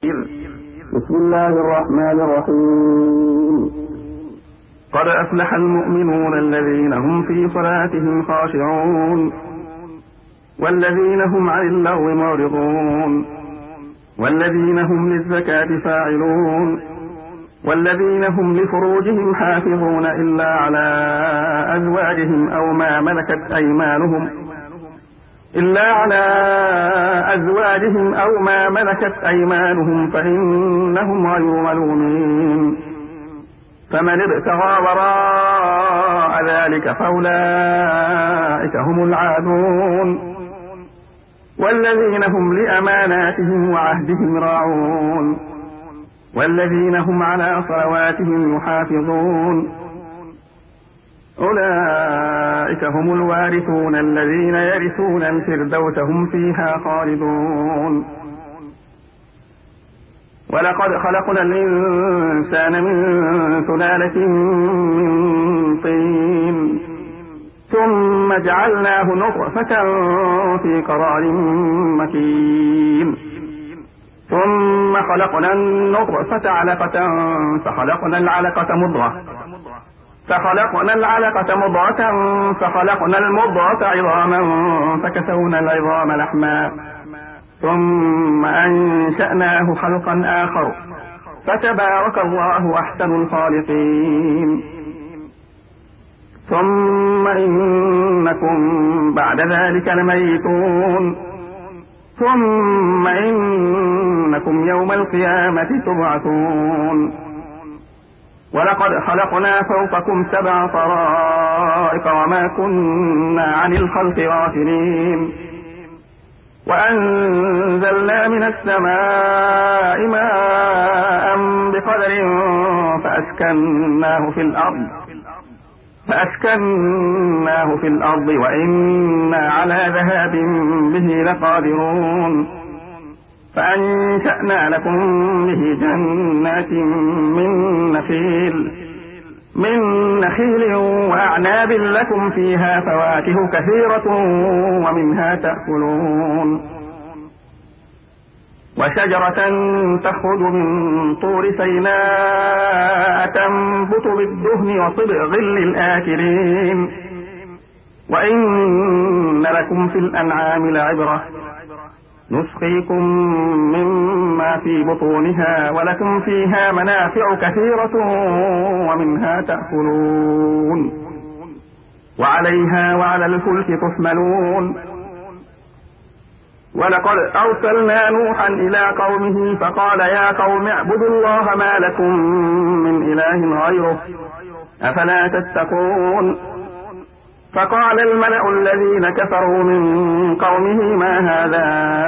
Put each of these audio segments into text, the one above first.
بسم الله الرحمن الرحيم. قد أفلح المؤمنون الذين هم في صلاتهم خاشعون والذين هم عن اللغو معرضون والذين هم للزكاة فاعلون والذين هم لفروجهم حافظون إلا على أزواجهم أو ما ملكت أيمانهم فإنهم غير ملومين. فمن ابتغى وراء ذلك فأولئك هم العادون والذين هم لأماناتهم وعهدهم راعون والذين هم على صلواتهم يحافظون. أولئك هم الوارثون الذين يرثون الفردوس هم فيها خالدون. ولقد خلقنا الإنسان من سلالة من طين ثم جعلناه نطفة في قرار مكين ثم خلقنا النطفة علقة فخلقنا العلقة مضغة فخلقنا المضغة عظاما فكسونا العظام لحما ثم أنشأناه خلقا آخر فتبارك الله أحسن الخالقين. ثم إنكم بعد ذلك لميتون ثم إنكم يوم القيامة تبعثون. ولقد خلقنا فوقكم 7 طرائق وما كنا عن الخلق غافلين وأنزلنا من السماء ماء بقدر فأسكناه في الأرض وإنا على ذهاب به لقادرون. فأنشأنا لكم به جنات من نخيل وأعناب لكم فيها فواكه كثيرة ومنها تأكلون. وشجرة تخرج من طور سيناء تنبت بالدهن وصبغ للآكلين. وإن لكم في الأنعام لعبرة نسقيكم مما في بطونها ولكم فيها منافع كثيرة ومنها تأكلون وعليها وعلى الفلك تحملون. ولقد أرسلنا نوحا إلى قومه فقال يا قوم اعبدوا الله ما لكم من إله غيره أفلا تتقون. فقال الملأ الذين كفروا من قومه ما هذا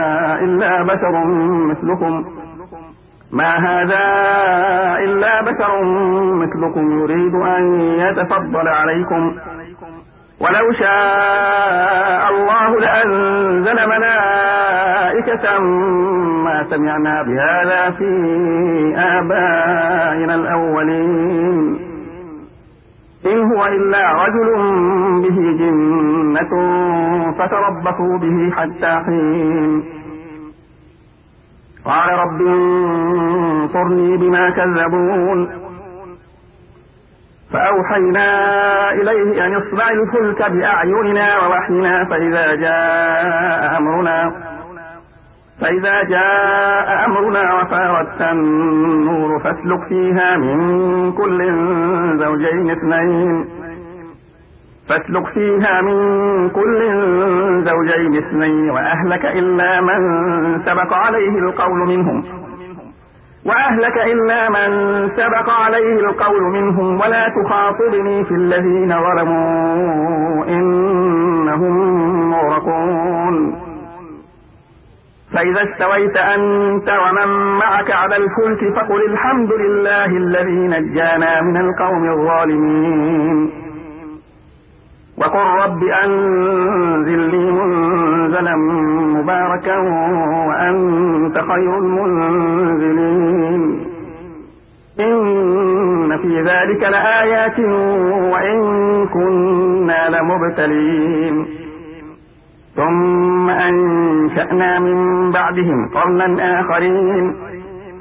إلا بشر مثلكم يريد أن يتفضل عليكم ولو شاء الله لأنزل ملائكة ما سمعنا بهذا في آبائنا الأولين إن هو إلا رجل به جنة فتربصوا به حتى حين. قال رب انصرني بما كذبون. فأوحينا إليه أن اصنع الفلك بأعيننا ووحينا فإذا جاء أمرنا وفارت النور فاسلك فيها من كل زوجين اثنين وأهلك إلا من سبق عليه القول منهم ولا تخاطبني في الذين ظلموا إنهم مغرقون. فإذا استويت أنت ومن معك على الفلك فقل الحمد لله الذي نجانا من القوم الظالمين وقل رب أنزلني منزلا مباركا وأنت خير المنزلين. إن في ذلك لآيات وإن كنا لمبتلين. ثم أنشأنا من بعدهم قرنا آخرين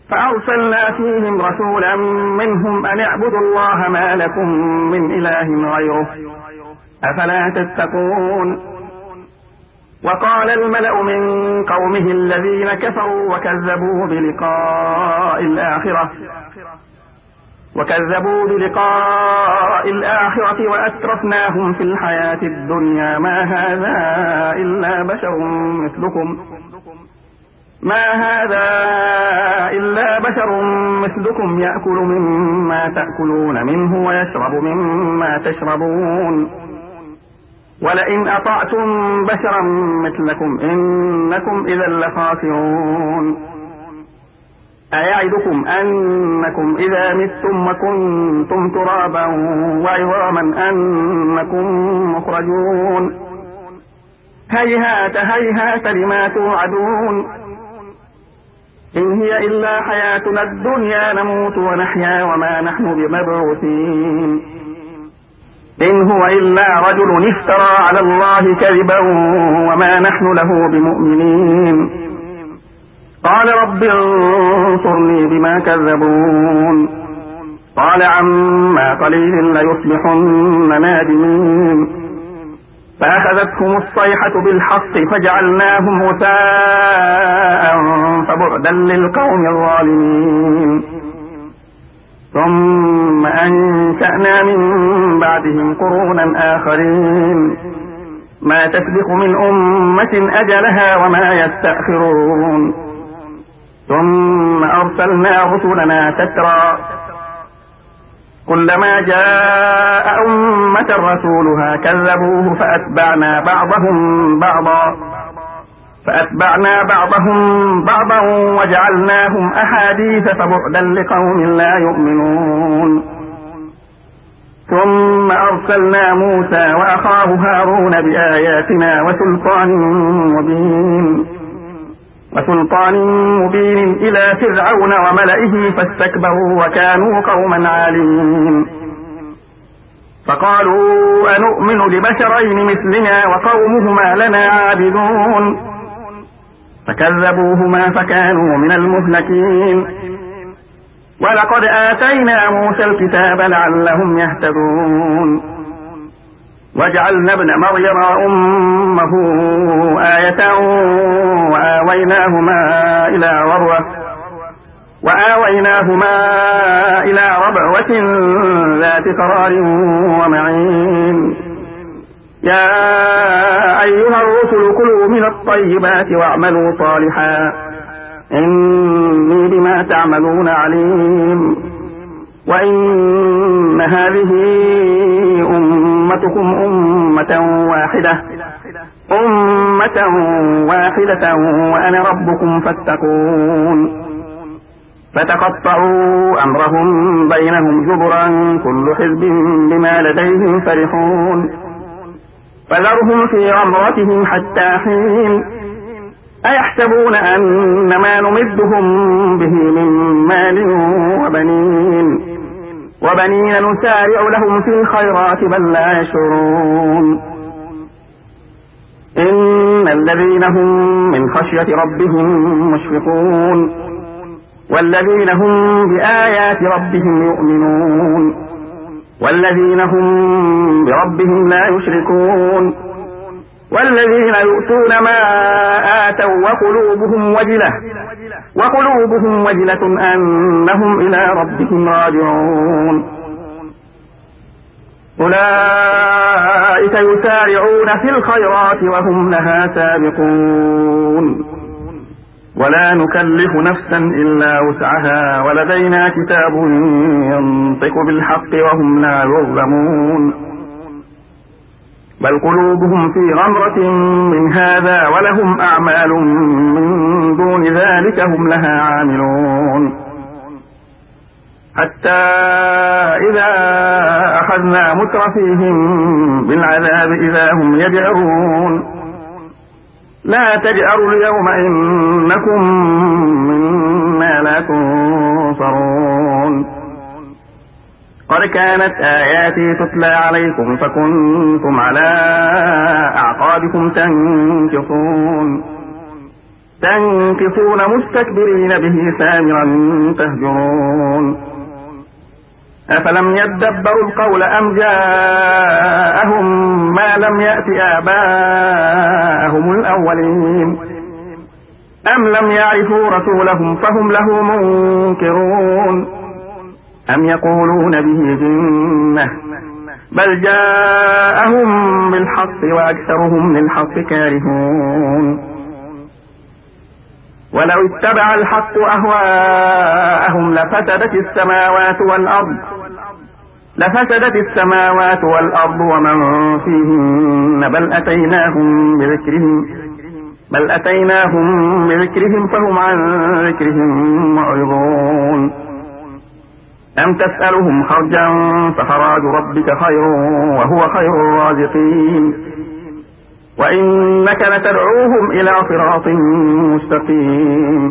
فأرسلنا فيهم رسولا منهم أن اعبدوا الله ما لكم من إله غيره أفلا تتقون. وقال الملأ من قومه الذين كفروا وكذبوا بلقاء الآخرة وأترفناهم في الحياة الدنيا ما هذا إلا بشر مثلكم يأكل مما تأكلون منه ويشرب مما تشربون ولئن أطعتم بشرا مثلكم إنكم إذا لخاسرون. أيعدكم أنكم إذا متم وكنتم ترابا وعظاما أنكم مخرجون هيهات هيهات لما توعدون إن هي إلا حياتنا الدنيا نموت ونحيا وما نحن بمبعوثين إن هو إلا رجل افترى على الله كذبا وما نحن له بمؤمنين قال رب انصرني بما كذبون قال عما قليل ليصبحن نادمين فأخذتهم الصيحة بالحق فجعلناهم غثاء فبعدا للقوم الظالمين ثم أنشأنا من بعدهم قرونا آخرين ما تسبق من أمة أجلها وما يستأخرون ثم أرسلنا رسلنا تترى كلما جاء أمة رسولها كذبوه فأتبعنا بعضهم بعضا وجعلناهم أحاديث فبعدا لقوم لا يؤمنون ثم أرسلنا موسى وأخاه هارون بآياتنا وسلطان مبين إلى فرعون وملئه فاستكبروا وكانوا قوما عالين فقالوا أنؤمن لبشرين مثلنا وقومهما لنا عابدون فكذبوهما فكانوا من المهلكين ولقد آتينا موسى الكتاب لعلهم يهتدون وجعلنا ابن مريم وأمه آية وآويناهما إلى ربوة ذات قرار ومعين يا أيها الرسل كلوا من الطيبات واعملوا صالحا إني بما تعملون عليم وإن هذه أمتكم أمة واحدة وأنا ربكم فاتقون فتقطعوا أمرهم بينهم زبرا كل حزب بما لديهم فرحون فذرهم في غمرتهم حتى حين أيحسبون أن ما نمدهم به من مال وبنين نسارع لهم في الخيرات بل لا يشعرون إن الذين هم من خشية ربهم مشفقون والذين هم بآيات ربهم يؤمنون والذين هم بربهم لا يشركون والذين يؤتون ما آتوا وقلوبهم وجلة أنهم إلى ربهم راجعون أولئك يسارعون في الخيرات وهم لها سابقون ولا نكلف نفسا إلا وسعها ولدينا كتاب ينطق بالحق وهم لا يظلمون بل قلوبهم في غمرة من هذا ولهم أعمال من دون ذلك هم لها عاملون حتى إذا أخذنا مترفيهم بالعذاب إذا هم يجأرون لا تجأروا اليوم إنكم منا لا تنصرون قد كانت آياتي تتلى عليكم فكنتم على أعقابكم تنكصون تنكصون مستكبرين به سامرا تهجرون أفلم يدبروا القول أم جاءهم ما لم يأت آباءهم الأولين أم لم يعرفوا رسولهم فهم له منكرون أم يقولون به جنة بل جاءهم بالحق وأكثرهم للحق كارهون ولو اتبع الحق أهواءهم لفسدت السماوات والأرض ومن فيهن بل أتيناهم بذكرهم فهم عن ذكرهم معرضون أم تسألهم خرجا فخراج ربك خير وهو خير الرازقين وإنك لتدعوهم إلى صراط مستقيم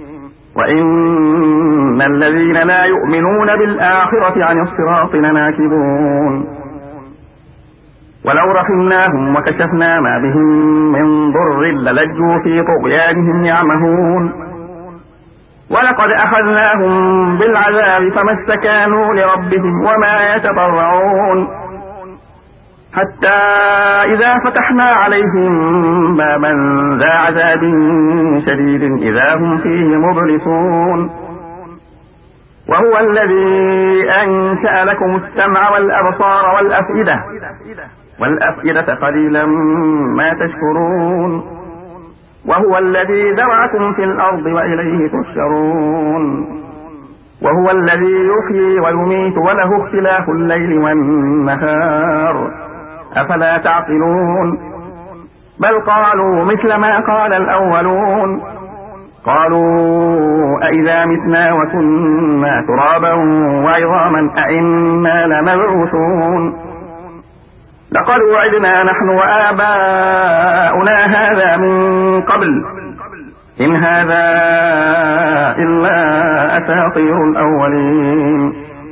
وإن الذين لا يؤمنون بالآخرة عن الصراط لناكبون ولو رحمناهم وكشفنا ما بهم من ضر للجوا في طغيانهم يعمهون ولقد أخذناهم بالعذاب فما استكانوا لربهم وما يتضرعون حتى إذا فتحنا عليهم بابا ذا عذاب شديد إذا هم فيه مبلسون وهو الذي أنشأ لكم السمع والأبصار والأفئدة قليلا ما تشكرون وهو الذي ذرأكم في الأرض وإليه تحشرون وهو الذي يحيي ويميت وله اختلاف الليل والنهار أفلا تعقلون بل قالوا مثل ما قال الأولون قالوا أئذا متنا وكنا ترابا وعظاما أئنا لمبعوثون لقد وعدنا نحن وآباؤنا هذا من قبل إن هذا إلا أساطير الأولين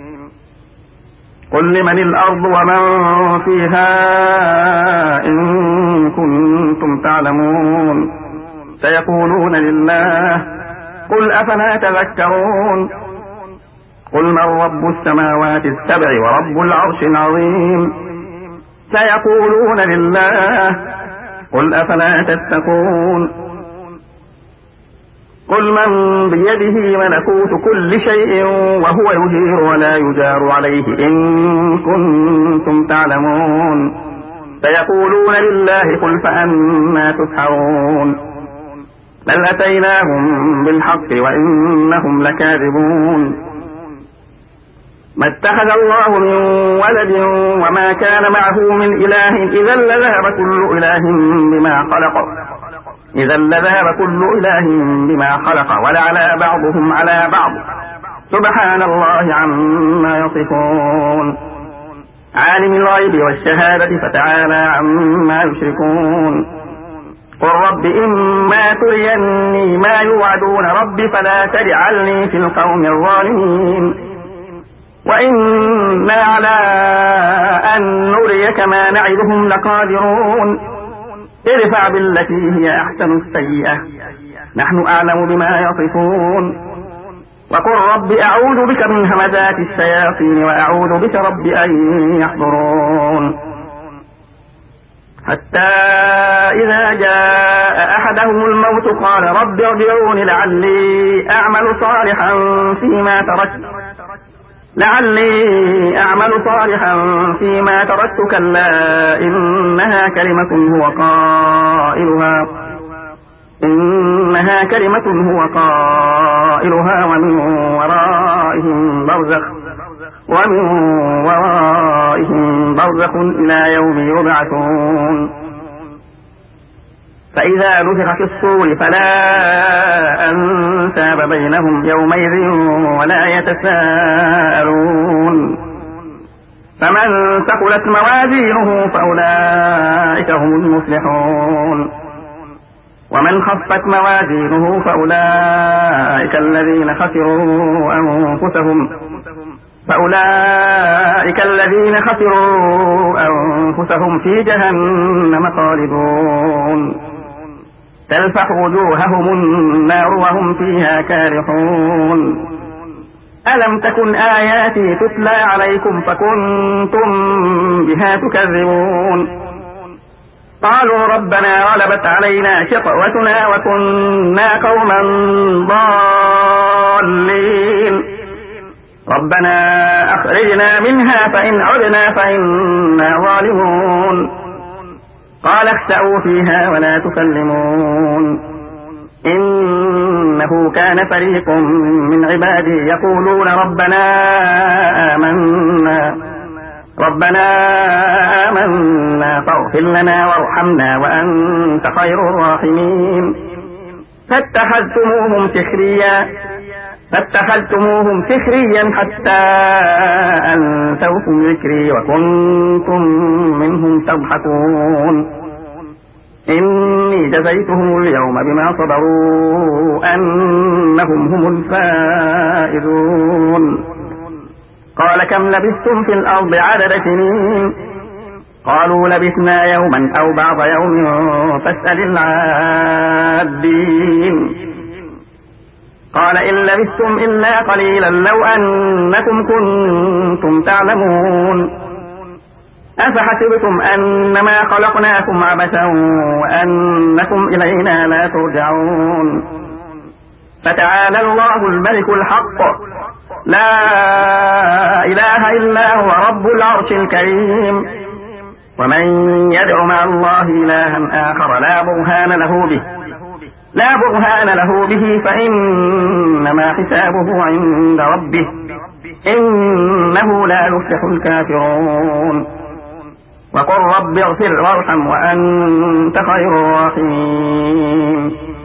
قل لمن الأرض ومن فيها إن كنتم تعلمون سيقولون لله قل أفلا تذكرون قل من رب السماوات السبع ورب العرش العظيم سيقولون لله قل أفلا تتقون قل من بيده ملكوت كل شيء وهو يجير ولا يجار عليه إن كنتم تعلمون سيقولون لله قل فأنا تسحرون بل أتيناهم بالحق وإنهم لكاذبون ما اتخذ الله من ولد وما كان معه من إله إذا لذهب كل إله بما خلق ولعلى بعضهم على بعض سبحان الله عما يصفون عالم الغيب والشهادة فتعالى عما يشركون قل رب إما تريني ما يوعدون رب فلا تجعلني في القوم الظالمين وإنا على أن نريك ما نعدهم لقادرون ادفع بالتي هي أحسن السيئة نحن أعلم بما يصفون وقل رب أعوذ بك من همزات الشياطين وأعوذ بك رب أن يحضرون حتى إذا جاء أحدهم الموت قال رب ارجعون لعلي أعمل صالحا فيما تركت كلا إنها كلمة هو قائلها ومن ورائهم برزخ إلى يوم يبعثون فإذا نفخ في الصور فلا أنساب بينهم يومئذ ولا يتساءلون فمن ثقلت موازينه فأولئك هم المفلحون ومن خفت موازينه فأولئك الذين خسروا أنفسهم في جهنم خالدون تلفح وجوههم النار وهم فيها كارحون ألم تكن آياتي تتلى عليكم فكنتم بها تكذبون قالوا ربنا غلبت علينا شقوتنا وكنا قوما ضالين ربنا أخرجنا منها فإن عدنا فإنا ظالمون قال اخسأوا فيها ولا تكلمون إنه كان فريق من عبادي يقولون ربنا آمنا فاغفر لنا وارحمنا وأنت خير الراحمين فاتخذتموهم سخريا حتى أنسوكم ذكري وكنتم منهم تضحكون إني جزيتهم اليوم بما صبروا أنهم هم الفائزون قال كم لبثتم في الأرض عدد سنين قالوا لبثنا يوما أو بعض يوم فاسأل العادين قال إن لبثتم إلا قليلا لو أنكم كنتم تعلمون أفحسبتم أنما خلقناكم عبثا وأنكم إلينا لا ترجعون فتعالى الله الملك الحق لا إله إلا هو رب العرش الكريم ومن يدع مع الله إلها آخر لا برهان له به فإنما حسابه عند ربه إنه لا يفلح الكافرون وقل رب اغفر وارحم وأنت خير الراحمين